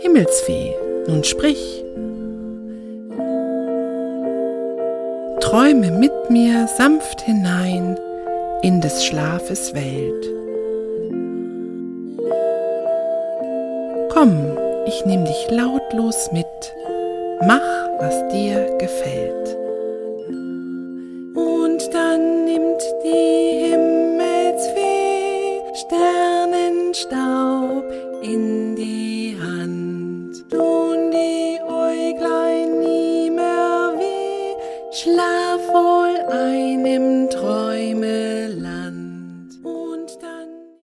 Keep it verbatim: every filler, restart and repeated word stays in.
Himmelsfee, nun sprich. Träume mit mir sanft hinein in des Schlafes Welt. Komm, ich nehm dich lautlos mit, mach, was dir gefällt. Und dann nimmt die Himmelsfee Sternenstaub in die Hand. Tun die Äuglein nie mehr weh, schlaf wohl ein im Traum.